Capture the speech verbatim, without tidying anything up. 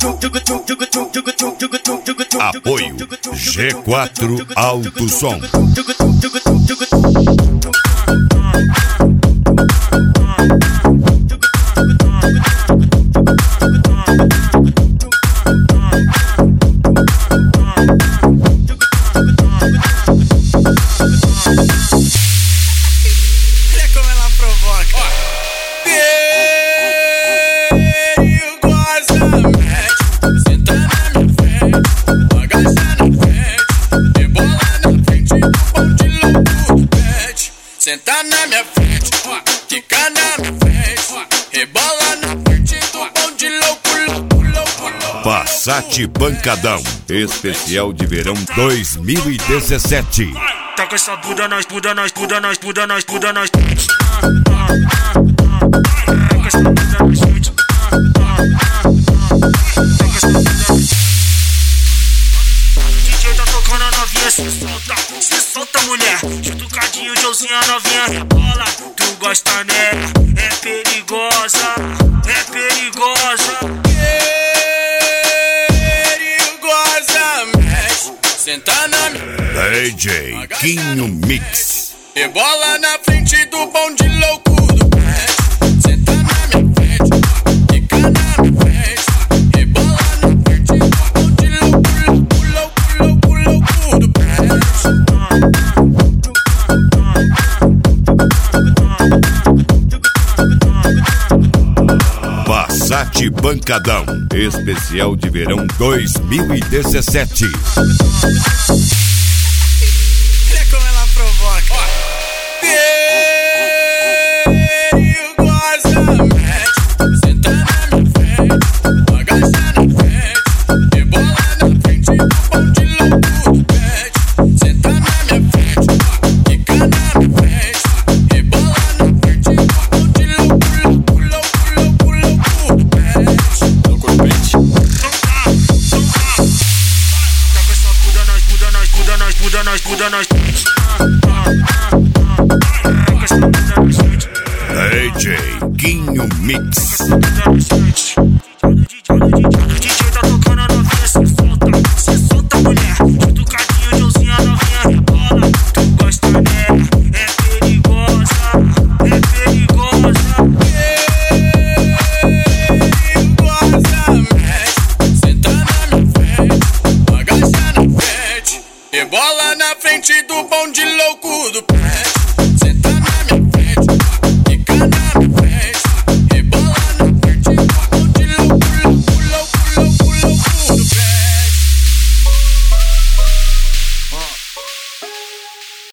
Apoio G quatro Alto Som. Senta na minha frente, fica na minha frente, rebola na frente do pão de louco, louco, louco, louco. Passat Pancadão, especial de verão dois mil e dezessete. Tá com essa bunda nós, bunda nós, bunda nós, bunda nós, bunda nós. Tá com essa bunda nós, muito. Tá com essa bunda nós. O D J tá tocando a novinha, se solta, se solta mulher. Jutucadinho, Joãozinho, a novinha rebola. Tu gosta né? É perigosa, é perigosa. Perigosa, mexe, senta na minha D J Quinho Mix. rebola na frente do pão de louco do pet. Senta na minha frente, fica na minha frente, rebola na frente do pão de louco, louco, louco, louco, louco do pet. Passat Pancadão, especial de verão dois mil e dezessete. Olha como ela provoca. Perigosa, mexe, senta na minha frente, agacha na frente, rebola na frente do pão de louco do pet. Senta na minha frente, fica na minha frente, rebola na frente do pão de louco, louco, louco, louco, louco do pet. Louco do pet. Tá com essa bunda nós, bunda nós, bunda nós, bunda nós, bunda nós. D J Quinho Mix. O D J tá tocando a novinha, se solta, se solta mulher. Jutucadinho, Joãozinho, a novinha rebola. Tu gosta né? É perigosa, é perigosa. Perigosa, mexe, senta na minha frente, agacha na frente, rebola na frente do pão